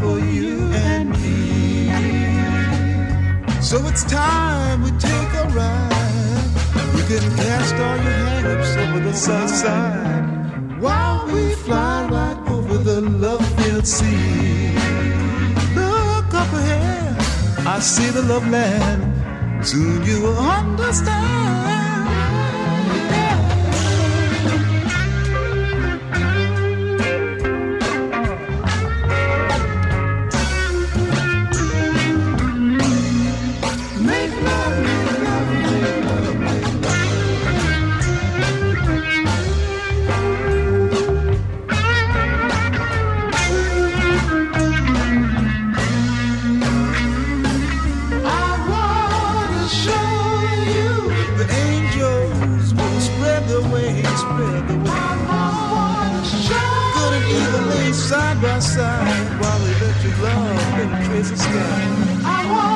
for you and me. So it's time we take a ride. You can cast all your hang-ups over the south side while we fly right over the love-filled sea. Look up ahead, I see the love land. Soon you will understand. Side by side while we let your love penetrate the sky. I want